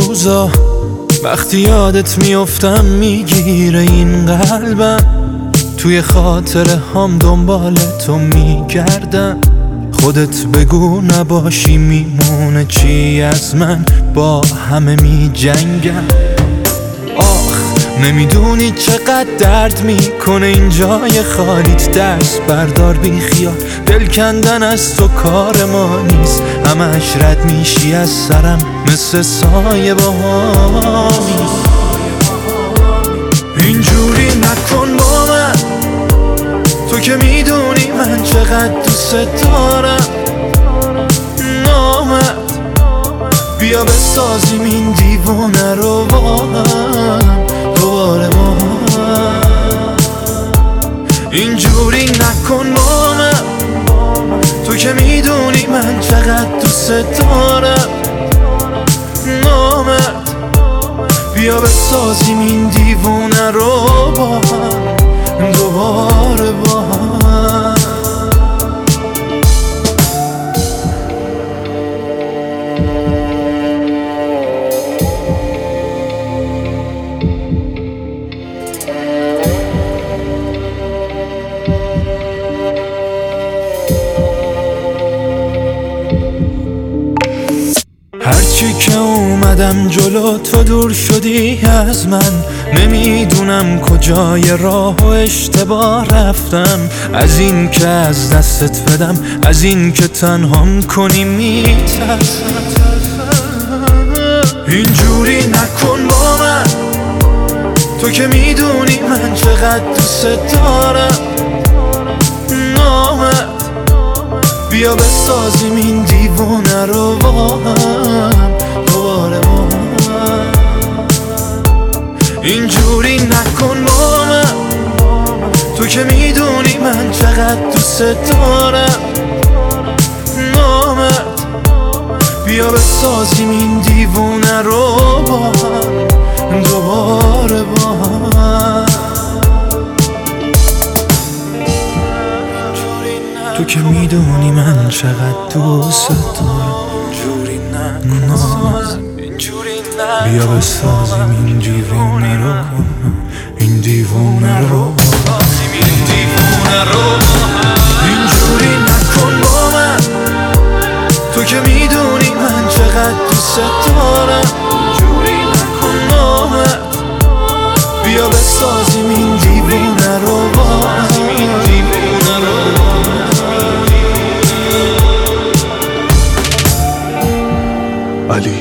روزا وقتی یادت میافتم میگیره این قلبم، توی خاطره هم دنبال تو میگردم. خودت بگو نباشی میمونه چی از من، با همه میجنگم. آخ نمیدونی چقدر درد میکنه این جای خالیت، دست بردار بی خیال، دل کندن از تو کار ما نیست. همش رد میشی از سرم مثل سایه باهامی. اینجوری نکن با من، تو که میدونی من چقدر دوست دارم. نامرد بیا بسازیم این دیوونه رو با هم دوباره با هم. اینجوری نکن با من، تو که میدونی من چقدر دوست دارم. نامرد بیا بسازیم این دیوونه رو با هم دوباره با هم. هرچی که اومدم جلو تو دور شدی از من، نمیدونم کجای راه و اشتباه رفتم. از این که از دستت بدم، از این که تنهام کنی میترسم. اینجوری نکن با من، تو که میدونی من چقدر دوست دارم. نامرد بیا بسازیم این دیوونه رو با هم دوباره با هم. اینجوری نکن با من، تو که میدونی من چقدر دوست دارم. نامرد بیا بسازیم این دیوونه رو با هم دوباره با هم. تو که میدونی من چقدر دوست دارم. بیا بسازیم این دیوونه رو، این دیوونه رو، اینجوری نکن با من، تو که میدونی من چقدر دوست دارم. نامرد بیا بسازیم این دیوونه رو با هم. علی